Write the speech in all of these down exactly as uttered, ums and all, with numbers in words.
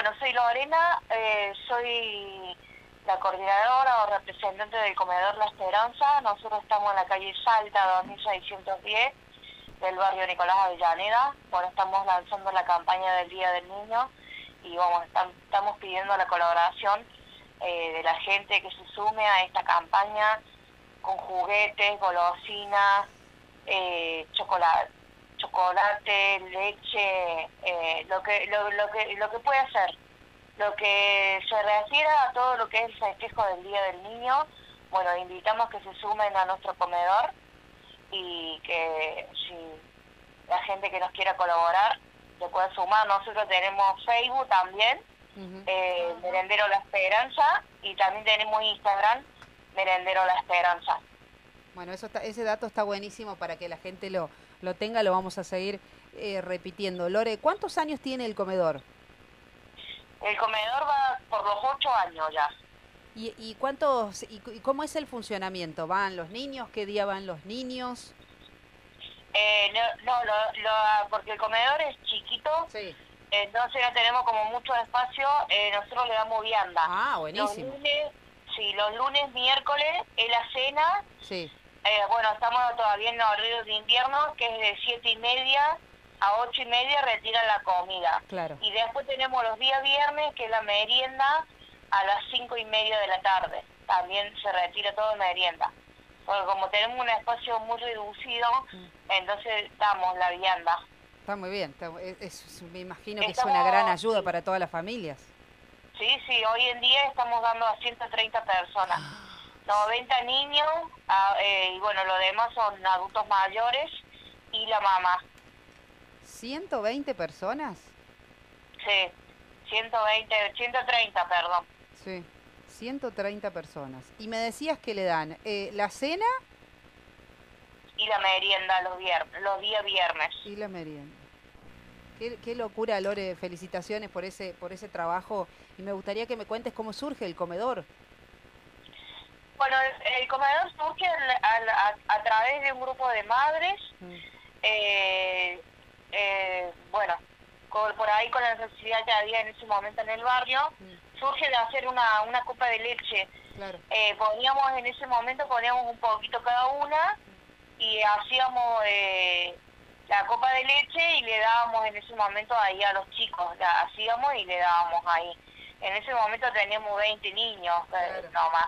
bueno, soy Lorena, eh, soy la coordinadora o representante del comedor La Esperanza. Nosotros estamos en la calle Salta, dos mil seiscientos diez, del barrio Nicolás Avellaneda. Bueno, estamos lanzando la campaña del Día del Niño y vamos, estamos pidiendo la colaboración eh, de la gente que se sume a esta campaña con juguetes, golosinas, eh, chocolate, chocolate, leche, eh, lo que lo, lo que lo que puede hacer, lo que se refiera a todo lo que es el festejo del Día del Niño. Bueno, invitamos que se sumen a nuestro comedor y que si la gente que nos quiera colaborar se pueda sumar. Nosotros tenemos Facebook también, uh-huh. eh, uh-huh. Merendero La Esperanza, y también tenemos Instagram, Merendero La Esperanza. Bueno, eso está, ese dato está buenísimo para que la gente lo, lo tenga, lo vamos a seguir eh, repitiendo. Lore, ¿cuántos años tiene el comedor? El comedor va por los ocho años ya. ¿Y, y cuántos y, y cómo es el funcionamiento? ¿Van los niños? ¿Qué día van los niños? Eh, no, no lo, lo, porque el comedor es chiquito, sí. Entonces no tenemos como mucho espacio, eh, nosotros le damos vianda. Ah, buenísimo. Los lunes, sí, los lunes, miércoles es la cena. Sí. Eh, bueno, estamos todavía en horario de invierno, que es de siete y media a ocho y media retiran la comida. Claro. Y después tenemos los días viernes, que es la merienda, a las cinco y media de la tarde. También se retira todo merienda. Porque como tenemos un espacio muy reducido, mm. entonces damos la vianda. Está muy bien, está, es, es, me imagino que estamos, es una gran ayuda sí. para todas las familias. Sí, sí, hoy en día estamos dando a ciento treinta personas, noventa niños, a, eh, y bueno, los demás son adultos mayores y la mamá. ¿ciento veinte personas? Sí, ciento veinte, ciento treinta, perdón. Sí, ciento treinta personas. Y me decías que le dan eh, la cena... y la merienda los viernes, los días viernes. Y la merienda. Qué, qué locura, Lore, felicitaciones por ese, por ese trabajo. Y me gustaría que me cuentes cómo surge el comedor. Bueno, el, el comedor surge a, a, a través de un grupo de madres, mm. eh, eh, bueno, con, por ahí con la necesidad que había en ese momento en el barrio, mm. surge de hacer una, una copa de leche. Claro. Eh, poníamos en ese momento, poníamos un poquito cada una, y hacíamos eh, la copa de leche y le dábamos en ese momento ahí a los chicos, la hacíamos y le dábamos ahí. En ese momento teníamos veinte niños, claro. nomás.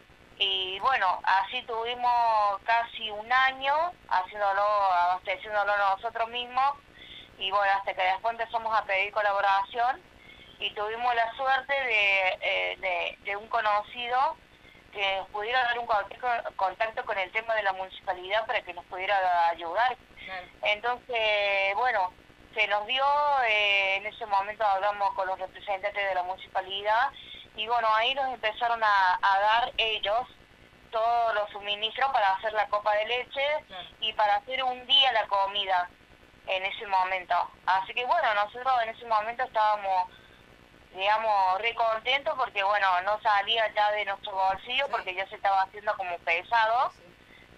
Y bueno, así tuvimos casi un año haciéndolo, abasteciéndolo nosotros mismos, y bueno, hasta que después empezamos a pedir colaboración y tuvimos la suerte de, eh, de, de un conocido que nos pudiera dar un contacto con el tema de la municipalidad para que nos pudiera ayudar. Claro. Entonces, bueno, se nos dio, eh, en ese momento hablamos con los representantes de la municipalidad y bueno, ahí nos empezaron a, a dar ellos todos los suministros para hacer la copa de leche, claro. y para hacer un día la comida en ese momento. Así que bueno, nosotros en ese momento estábamos, digamos, re contentos porque, bueno, no salía ya de nuestro bolsillo, sí. porque ya se estaba haciendo como pesado, sí.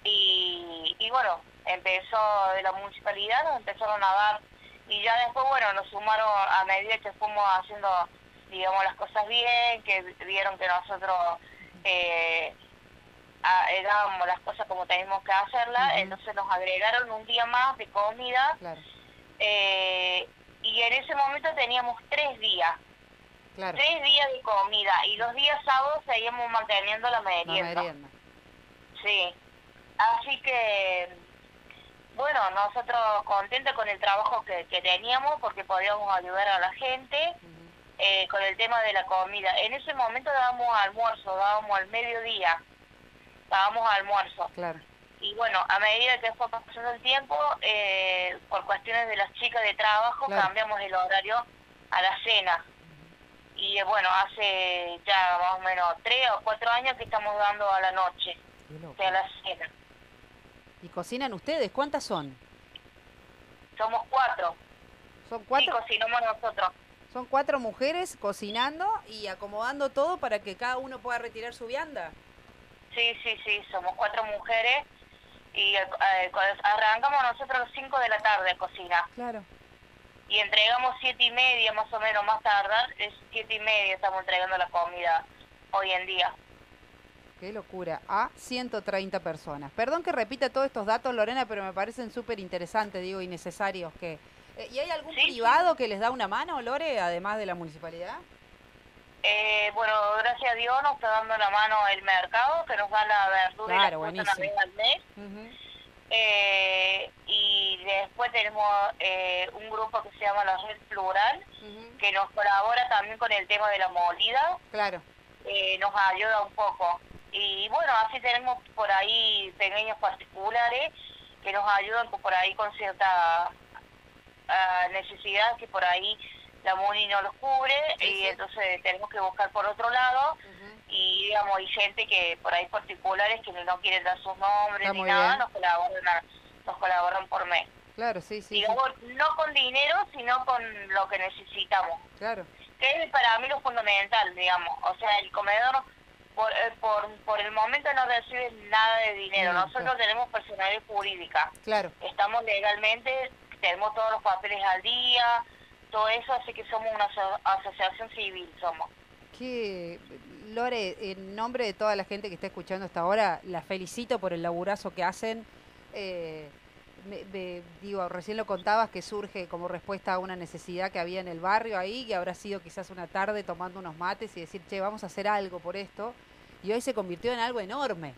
y, y bueno, empezó de la municipalidad, nos empezaron a dar, y ya después, bueno, nos sumaron a medida que fuimos haciendo, digamos, las cosas bien, que vieron que nosotros eh, a, eh, dábamos las cosas como teníamos que hacerlas, uh-huh. entonces nos agregaron un día más de comida, claro. eh, y en ese momento teníamos tres días. Claro. Tres días de comida y los días sábados seguíamos manteniendo la merienda. La merienda. Sí. Así que, bueno, nosotros contentos con el trabajo que, que teníamos porque podíamos ayudar a la gente uh-huh. eh, con el tema de la comida. En ese momento dábamos almuerzo, dábamos al mediodía, dábamos almuerzo. Claro. Y bueno, a medida que fue pasando el tiempo, eh, por cuestiones de las chicas de trabajo, claro. cambiamos el horario a la cena. Y bueno, hace ya más o menos tres o cuatro años que estamos dando a la noche, o sea, a la cena. ¿Y cocinan ustedes? ¿Cuántas son? Somos cuatro. ¿Son cuatro? Sí, cocinamos nosotros. Son cuatro mujeres cocinando y acomodando todo para que cada uno pueda retirar su vianda. Sí, sí, sí, somos cuatro mujeres y eh, arrancamos nosotros a las cinco de la tarde a cocinar. Claro. y entregamos siete y media más o menos, más tardar, es siete y media estamos entregando la comida hoy en día. Qué locura, a ciento treinta personas. Perdón que repita todos estos datos, Lorena, pero me parecen súper interesantes, digo, y necesarios. Que, eh, ¿Y hay algún ¿Sí? privado que les da una mano, Lore, además de la municipalidad? Eh, bueno, gracias a Dios nos está dando la mano el mercado, que nos da la verdura Claro, y la fruta una buenísimo. vez al mes. Uh-huh. Eh, y después tenemos eh, un grupo que se llama la Red Plural, Uh-huh. que nos colabora también con el tema de la molida, Claro. eh, nos ayuda un poco. Y bueno, así tenemos por ahí pequeños particulares que nos ayudan por ahí con cierta uh, necesidad que por ahí la MUNI no los cubre, Sí, y sí. entonces tenemos que buscar por otro lado. Uh-huh. Y digamos, hay gente que por ahí particulares que no quieren dar sus nombres Está ni muy nada, bien. nos colaboran, nos colaboran por mes. Claro, sí, sí, sí. Digamos, no con dinero, sino con lo que necesitamos. Claro. Que es para mí lo fundamental, digamos. O sea, el comedor por, eh, por, por el momento no recibe nada de dinero. No, Nosotros claro. tenemos personalidad jurídica. Claro. Estamos legalmente, tenemos todos los papeles al día, todo eso, así que somos una aso- asociación civil, somos. Que, Lore, en nombre de toda la gente que está escuchando hasta ahora, la felicito por el laburazo que hacen. Eh, me, me- digo, recién lo contabas que surge como respuesta a una necesidad que había en el barrio ahí, que habrá sido quizás una tarde tomando unos mates y decir, che, vamos a hacer algo por esto. Y hoy se convirtió en algo enorme.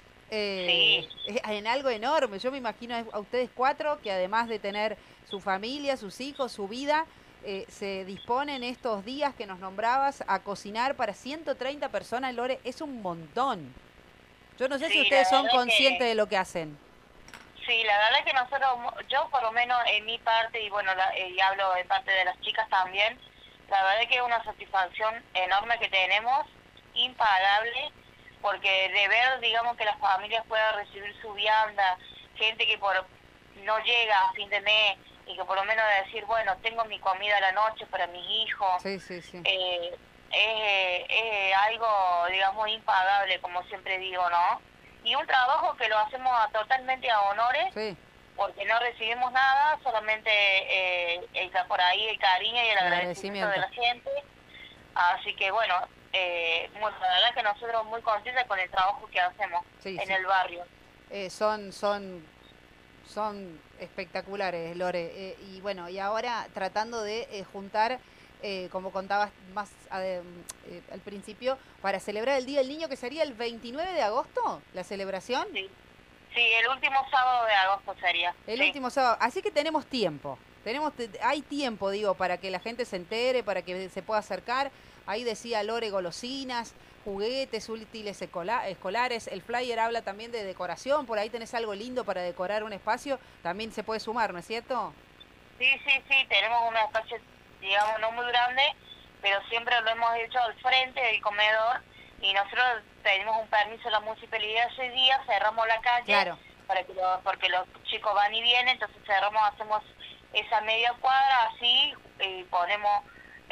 Eh, Sí, en algo enorme. Yo me imagino a ustedes cuatro que además de tener su familia, sus hijos, su vida, eh, se disponen estos días que nos nombrabas a cocinar para ciento treinta personas, Lore, es un montón. Yo no sé si sí, la ustedes son verdad conscientes que... de lo que hacen. Sí, la verdad que nosotros, yo por lo menos en mi parte, y bueno, la- eh, y hablo en parte de las chicas también, la verdad que es una satisfacción enorme que tenemos, impagable, porque de ver, digamos, que las familias puedan recibir su vianda, gente que por no llega a fin de mes, y que por lo menos decir, bueno, tengo mi comida a la noche para mis hijos, Sí, sí, sí. eh, es, es algo, digamos, impagable, como siempre digo, ¿no? Y un trabajo que lo hacemos a- totalmente a honores, Sí, porque no recibimos nada, solamente eh, el, por ahí el cariño y el el agradecimiento de agradecimiento. la gente. Así que bueno, eh, bueno, la verdad que nosotros muy contentos con el trabajo que hacemos Sí, en sí. el barrio. Eh, son, son, son espectaculares, Lore. Eh, y bueno, y ahora tratando de eh, juntar, eh, como contabas más ade- eh, al principio, para celebrar el Día del Niño, que sería el veintinueve de agosto, la celebración. Sí, sí, el último sábado de agosto sería. El Sí, último sábado. Así que tenemos tiempo. Tenemos, te- hay tiempo, digo, para que la gente se entere, para que se pueda acercar. Ahí decía Lore golosinas, juguetes, útiles escola- escolares. El flyer habla también de decoración. Por ahí tenés algo lindo para decorar un espacio. También se puede sumar, ¿no es cierto? sí, sí, sí, tenemos un espacio, digamos, no muy grande, pero siempre lo hemos hecho al frente del comedor, y nosotros pedimos un permiso a la municipalidad ese día, cerramos la calle, Claro. para que lo- porque los chicos van y vienen, entonces cerramos, hacemos esa media cuadra así, y ponemos,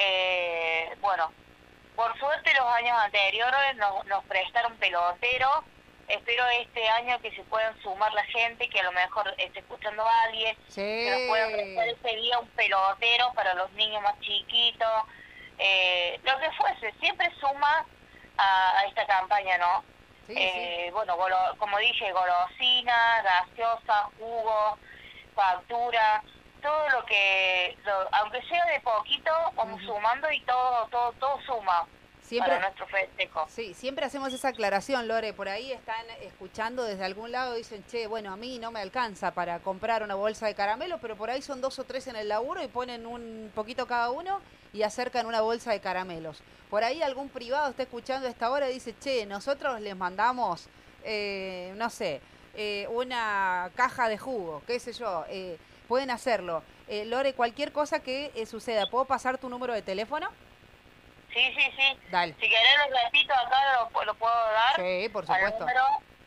eh, bueno, por suerte los años anteriores nos, nos prestaron peloteros. Espero este año que se puedan sumar la gente, que a lo mejor esté escuchando a alguien, que nos puedan prestar Sí. ese día un pelotero para los niños más chiquitos, eh, lo que fuese, siempre suma a, a esta campaña, ¿no? Sí, sí. Eh, bueno, golo- como dije, golosinas, gaseosas, jugos, factura, todo lo que, lo- aunque sea de poquito, vamos Ujú. sumando, y todo, todo, todo suma Siempre, para nuestro festejo. sí, siempre hacemos esa aclaración, Lore. Por ahí están escuchando desde algún lado y dicen, che, bueno, a mí no me alcanza para comprar una bolsa de caramelo, pero por ahí son dos o tres en el laburo y ponen un poquito cada uno y acercan una bolsa de caramelos. Por ahí algún privado está escuchando a esta hora y dice, che, nosotros les mandamos, eh, no sé, eh, una caja de jugo, qué sé yo, eh, pueden hacerlo. Eh, Lore, cualquier cosa que eh, suceda, ¿puedo pasar tu número de teléfono? Sí, sí, sí. Dale. Si querés lo repito, acá lo, lo puedo dar. Sí, por Al supuesto. número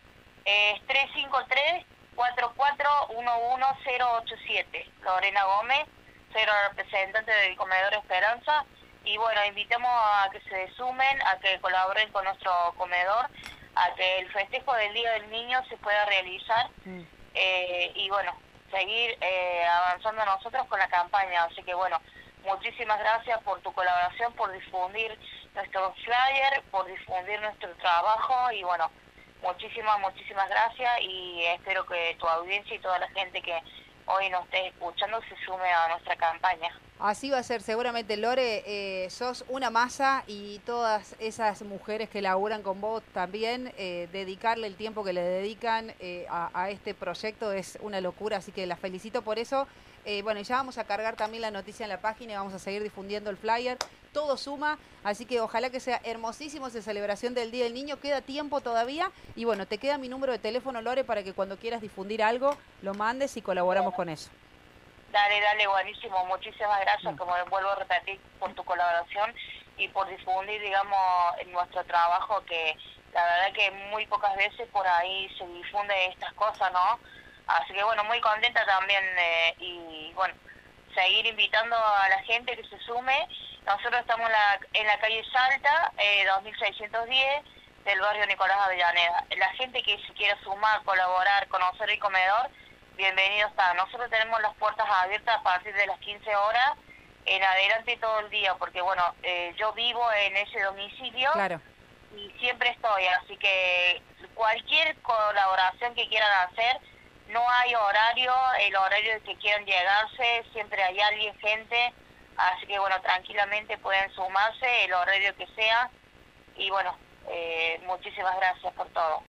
es tres cinco tres, cuatro cuatro uno uno cero ocho siete. Lorena Gómez, soy la representante del Comedor Esperanza. Y bueno, invitamos a que se sumen, a que colaboren con nuestro comedor, a que el festejo del Día del Niño se pueda realizar. Mm. Eh, y bueno, seguir eh, avanzando nosotros con la campaña. Así que bueno, muchísimas gracias por tu colaboración, por difundir nuestro flyer, por difundir nuestro trabajo y bueno, muchísimas, muchísimas gracias y espero que tu audiencia y toda la gente que hoy nos esté escuchando se sume a nuestra campaña. Así va a ser seguramente, Lore, eh, sos una masa y todas esas mujeres que laburan con vos también, eh, dedicarle el tiempo que le dedican eh, a, a este proyecto es una locura, así que las felicito por eso. Eh, bueno, ya vamos a cargar también la noticia en la página y vamos a seguir difundiendo el flyer. Todo suma, así que ojalá que sea hermosísimo esa celebración del Día del Niño. Queda tiempo todavía y bueno, te queda mi número de teléfono, Lore, para que cuando quieras difundir algo lo mandes y colaboramos con eso. Dale, dale, buenísimo. Muchísimas gracias, como vuelvo a repetir, por tu colaboración y por difundir, digamos, nuestro trabajo, que la verdad que muy pocas veces por ahí se difunde estas cosas, ¿no? Así que bueno, muy contenta también eh, y bueno, seguir invitando a la gente que se sume. Nosotros estamos en la, en la calle Salta, eh, dos mil seiscientos diez, del barrio Nicolás Avellaneda. La gente que se quiera sumar, colaborar, conocer el comedor, bienvenido está. Nosotros tenemos las puertas abiertas a partir de las quince horas en adelante todo el día, porque bueno, eh, yo vivo en ese domicilio. Claro. Y siempre estoy, así que cualquier colaboración que quieran hacer, no hay horario, el horario que quieran llegarse, siempre hay alguien, gente, así que bueno, tranquilamente pueden sumarse, el horario que sea, y bueno, eh, muchísimas gracias por todo.